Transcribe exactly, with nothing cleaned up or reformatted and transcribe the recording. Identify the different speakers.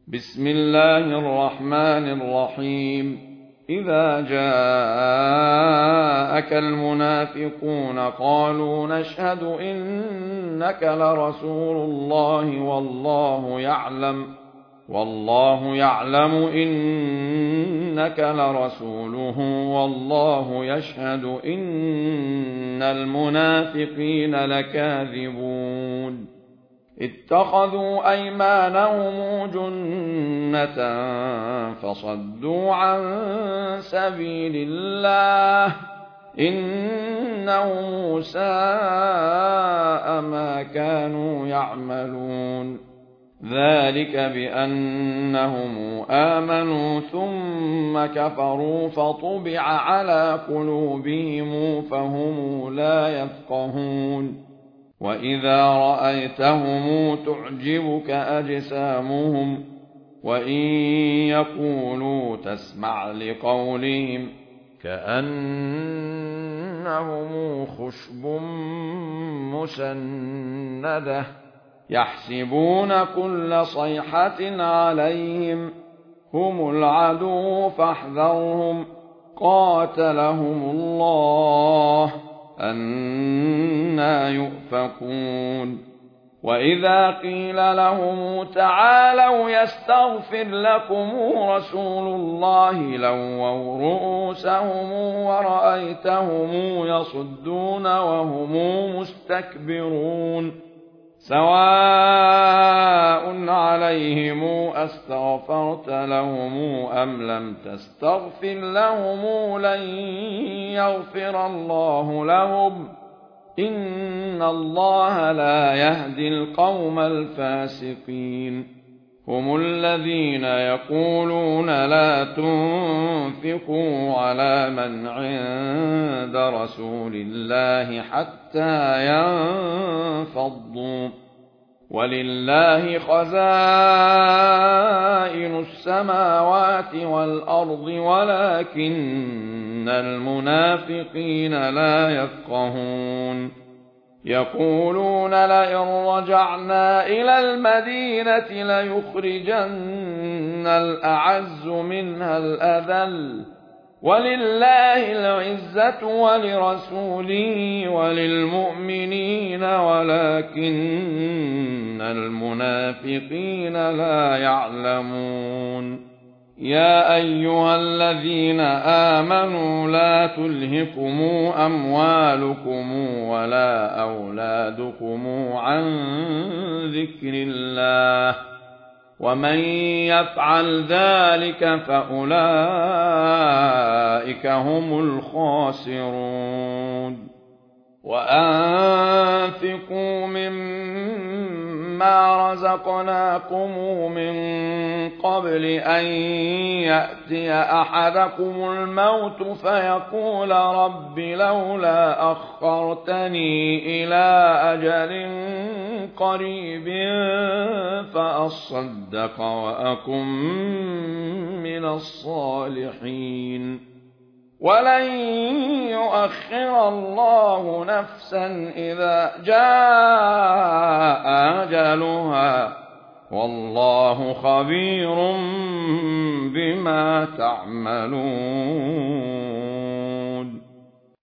Speaker 1: بسم الله الرحمن الرحيم. إذا جاءك المنافقون قالوا نشهد إنك لرسول الله والله يعلم والله يعلم إنك لرسوله والله يشهد إن المنافقين لكاذبون. اتخذوا أيمانهم جنة فصدوا عن سبيل الله إنهم ساء ما كانوا يعملون. ذلك بأنهم آمنوا ثم كفروا فطبع على قلوبهم فهم لا يفقهون. وإذا رأيتهم تعجبك أجسامهم وإن يقولوا تسمع لقولهم كأنهم خشب مسندة يحسبون كل صيحة عليهم هم العدو فاحذرهم قاتلهم الله أنى يؤفكون. وإذا قيل لهم تعالوا يستغفر لكم رسول الله لووا رؤوسهم ورأيتهم يصدون وهم مستكبرون. سواء عليهم أستغفرت لهم أم لم تستغفر لهم لن يغفر الله لهم إن الله لا يهدي القوم الفاسقين. هم الذين يقولون لا تنفقوا على من عند رسول الله حتى ينفضوا ولله خزائن السماوات والأرض ولكن المنافقين لا يفقهون. يقولون لئن رجعنا إلى المدينة ليخرجن الأعز منها الأذل ولله العزة ولرسوله وللمؤمنين ولكن المنافقين لا يعلمون. يا أيها الذين آمنوا لا تلهكم أموالكم ولا أولادكم عن ذكر الله ومن يفعل ذلك فأولئك هم الخاسرون. وأنفقوا مما رزقناكم من قبل أن يأتي أحدكم الموت فيقول رب لولا أخرتني إلى أجل قريب فأصدق وأكن من الصالحين. ولن يؤخر الله نفسا إذا جاء أجلها والله خبير بما تعملون.